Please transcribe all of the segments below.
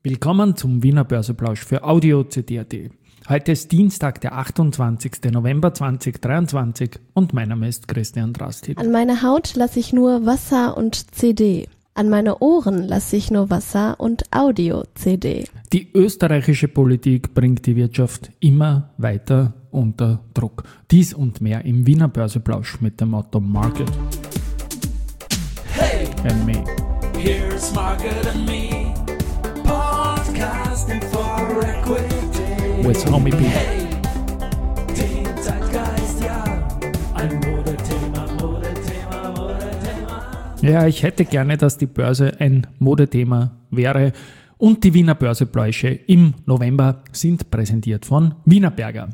Willkommen zum Wiener Börseplausch für Audio CD.at. Heute ist Dienstag, der 28. November 2023 und mein Name ist Christian Drastil. An meine Haut lasse ich nur Wasser und CD. An meine Ohren lasse ich nur Wasser und Audio-CD. Die österreichische Politik bringt die Wirtschaft immer weiter unter Druck. Dies und mehr im Wiener Börseplausch mit dem Motto Market and Me. Here's Market and Me, podcasting for equity. With Homie B. Hey, den Zeitgeist, ja, ein Modethema. Ja, ich hätte gerne, dass die Börse ein Modethema wäre. Und die Wiener Börsepläusche im November sind präsentiert von Wienerberger.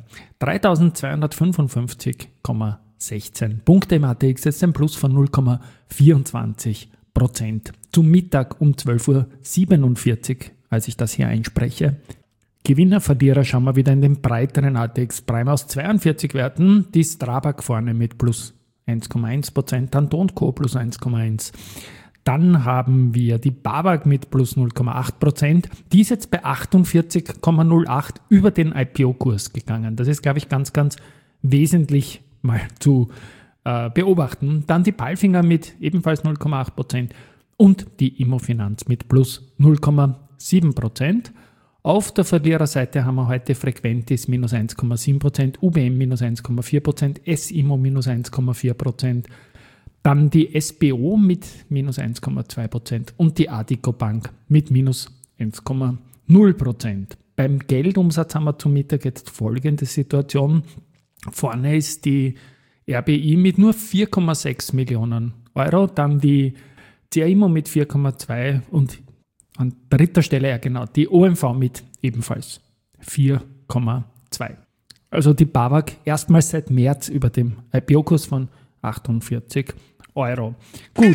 3255,16 Punkte im ATX, jetzt ein Plus von 0,24%. Zum Mittag um 12.47 Uhr, als ich das hier einspreche. Gewinner, Verlierer schauen wir wieder in den breiteren ATX Prime aus 42 Werten. Die Strabag vorne mit plus 1,1%, dann DO & Co plus 1,1%. Dann haben wir die BAWAG mit plus 0,8%. Die ist jetzt bei 48,08 über den IPO-Kurs gegangen. Das ist, glaube ich, ganz, ganz wesentlich mal zu beobachten. Dann die Palfinger mit ebenfalls 0,8% und die Immofinanz mit plus 0,7%. Auf der Verliererseite haben wir heute Frequentis minus 1,7%, UBM minus 1,4%, SIMO minus 1,4%, dann die SBO mit minus 1,2% und die Addiko Bank mit minus 1,0%. Beim Geldumsatz haben wir zum Mittag jetzt folgende Situation. Vorne ist die RBI mit nur 4,6 Millionen Euro, dann die CAIMO mit 4,2 und an dritter Stelle, ja genau, die OMV mit ebenfalls 4,2. Also die BAWAG erstmals seit März über dem IPO-Kurs von 48 Euro. Gut.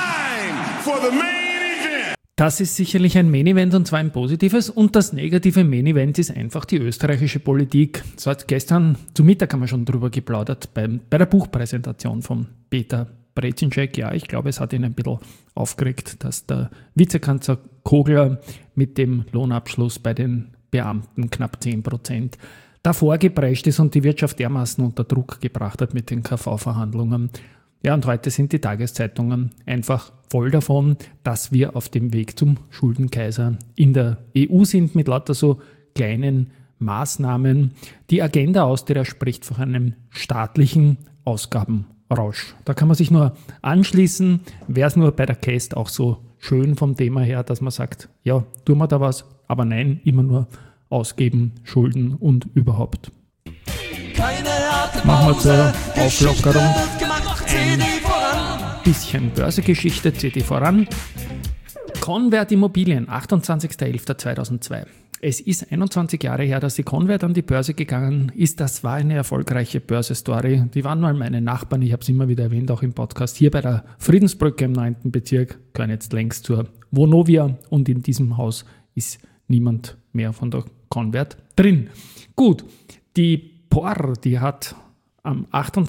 Das ist sicherlich ein Main-Event und zwar ein positives. Und das negative Main-Event ist einfach die österreichische Politik. So hat gestern zu Mittag haben wir schon drüber geplaudert bei der Buchpräsentation von Peter Brezinschek. Ja, ich glaube, es hat ihn ein bisschen aufgeregt, dass der Vizekanzler Kogler mit dem Lohnabschluss bei den Beamten knapp 10% davor geprescht ist und die Wirtschaft dermaßen unter Druck gebracht hat mit den KV-Verhandlungen. Ja, und heute sind die Tageszeitungen einfach voll davon, dass wir auf dem Weg zum Schuldenkaiser in der EU sind mit lauter so kleinen Maßnahmen. Die Agenda Austria spricht von einem staatlichen Ausgabenrausch. Da kann man sich nur anschließen. Wäre es nur bei der Käst auch so schön vom Thema her, dass man sagt, ja, tun wir da was, aber nein, immer nur ausgeben, Schulden und überhaupt. Machen wir zur Auflockerung ein bisschen Börsegeschichte, CD voran. Convert Immobilien, 28.11.2002. Es ist 21 Jahre her, dass die Convert an die Börse gegangen ist. Das war eine erfolgreiche Börse-Story. Die waren mal meine Nachbarn, ich habe es immer wieder erwähnt, auch im Podcast, hier bei der Friedensbrücke im 9. Bezirk, gehören jetzt längst zur Vonovia und in diesem Haus ist niemand mehr von der Convert drin. Gut, die POR, die hat am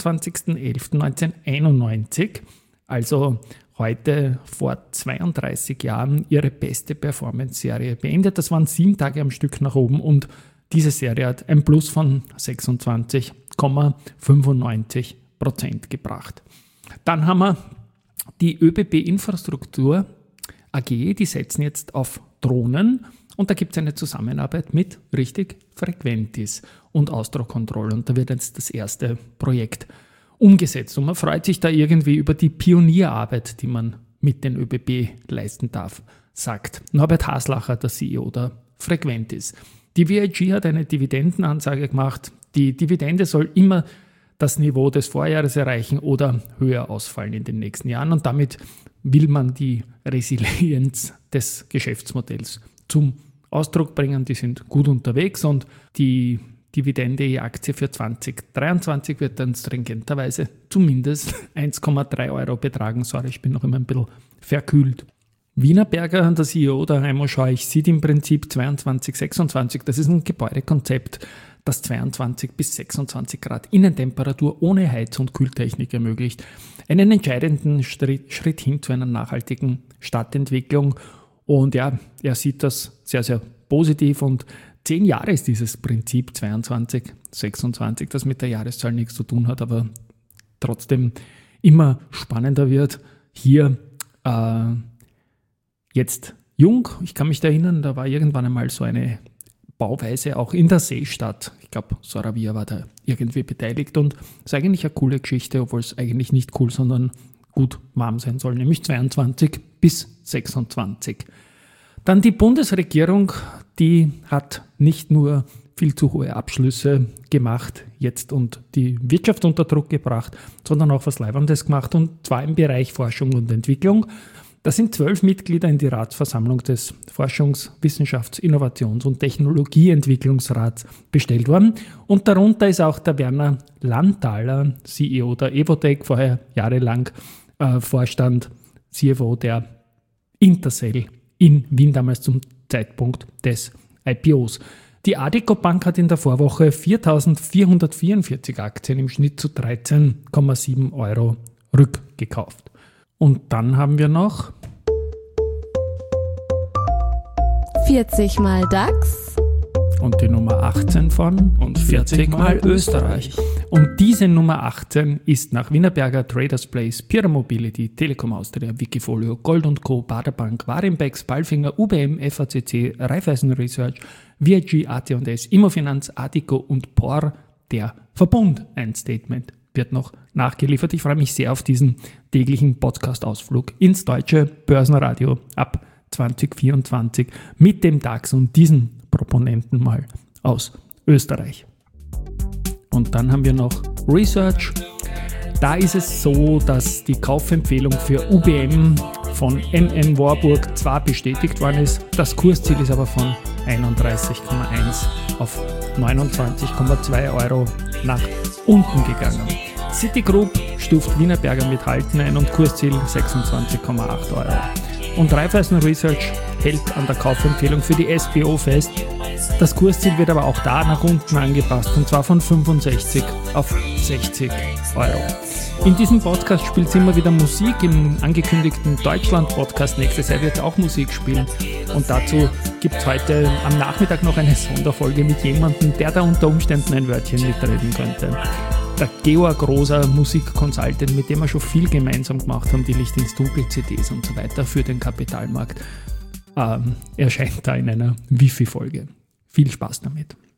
28.11.1991, also heute vor 32 Jahren, ihre beste Performance-Serie beendet. Das waren 7 Tage am Stück nach oben und diese Serie hat ein Plus von 26,95% gebracht. Dann haben wir die ÖBB Infrastruktur AG, die setzen jetzt auf Drohnen. Und da gibt es eine Zusammenarbeit mit richtig Frequentis und Austrocontrol. Und da wird jetzt das erste Projekt umgesetzt. Und man freut sich da irgendwie über die Pionierarbeit, die man mit den ÖBB leisten darf, sagt Norbert Haslacher, der CEO der Frequentis. Die VIG hat eine Dividendenansage gemacht. Die Dividende soll immer das Niveau des Vorjahres erreichen oder höher ausfallen in den nächsten Jahren. Und damit will man die Resilienz des Geschäftsmodells zum Ausdruck bringen. Die sind gut unterwegs und die Dividende je Aktie für 2023 wird dann stringenterweise zumindest 1,3 Euro betragen. Sorry, ich bin noch immer ein bisschen verkühlt. Wienerberger, der CEO der Heimo Scheuch, sieht im Prinzip 22, 26. Das ist ein Gebäudekonzept, das 22 bis 26 Grad Innentemperatur ohne Heiz- und Kühltechnik ermöglicht. Einen entscheidenden Schritt hin zu einer nachhaltigen Stadtentwicklung. Und ja, er sieht das sehr, sehr positiv und 10 Jahre ist dieses Prinzip 22, 26, das mit der Jahreszahl nichts zu tun hat, aber trotzdem immer spannender wird. Hier jetzt jung, ich kann mich da erinnern, da war irgendwann einmal so eine Bauweise auch in der Seestadt. Ich glaube, Soravia war da irgendwie beteiligt und ist eigentlich eine coole Geschichte, obwohl es eigentlich nicht cool, sondern gut warm sein soll, nämlich 22 bis 26. Dann die Bundesregierung, die hat nicht nur viel zu hohe Abschlüsse gemacht jetzt und die Wirtschaft unter Druck gebracht, sondern auch was Leibendes gemacht und zwar im Bereich Forschung und Entwicklung. Da sind 12 Mitglieder in die Ratsversammlung des Forschungs-, Wissenschafts-, Innovations- und Technologieentwicklungsrats bestellt worden. Und darunter ist auch der Werner Landthaler, CEO der Evotec, vorher jahrelang Vorstand, CFO der Intercell in Wien, damals zum Zeitpunkt des IPOs. Die Addiko Bank hat in der Vorwoche 4.444 Aktien im Schnitt zu 13,7 € rückgekauft. Und dann haben wir noch 40 mal DAX und die Nummer 18 von und 40 mal Österreich. Und diese Nummer 18 ist nach Wienerberger, Traders Place, Pira Mobility, Telekom Austria, Wikifolio, Gold & Co., Baderbank, Warimbex, Palfinger, UBM, FACC, Raiffeisen Research, VIG, AT&S, Immofinanz, Addiko und POR der Verbund ein Statement wird noch nachgeliefert. Ich freue mich sehr auf diesen täglichen Podcast-Ausflug ins deutsche Börsenradio ab 2024 mit dem DAX und diesen Proponenten mal aus Österreich. Und dann haben wir noch Research. Da ist es so, dass die Kaufempfehlung für UBM von MM Warburg zwar bestätigt worden ist, das Kursziel ist aber von 31,1 auf 29,2 € nach unten gegangen. Citigroup stuft Wienerberger mit Halten ein und Kursziel 26,8 €. Und Raiffeisen Research hält an der Kaufempfehlung für die SBO fest. Das Kursziel wird aber auch da nach unten angepasst und zwar von 65 auf 60 €. In diesem Podcast spielt es immer wieder Musik. Im angekündigten Deutschland-Podcast nächstes Jahr wird es auch Musik spielen. Und dazu gibt es heute am Nachmittag noch eine Sonderfolge mit jemandem, der da unter Umständen ein Wörtchen mitreden könnte. Der Georg Rosa, Musikconsultant, mit dem wir schon viel gemeinsam gemacht haben, die Licht ins Dunkel CDs und so weiter für den Kapitalmarkt, erscheint da in einer Wifi-Folge. Viel Spaß damit.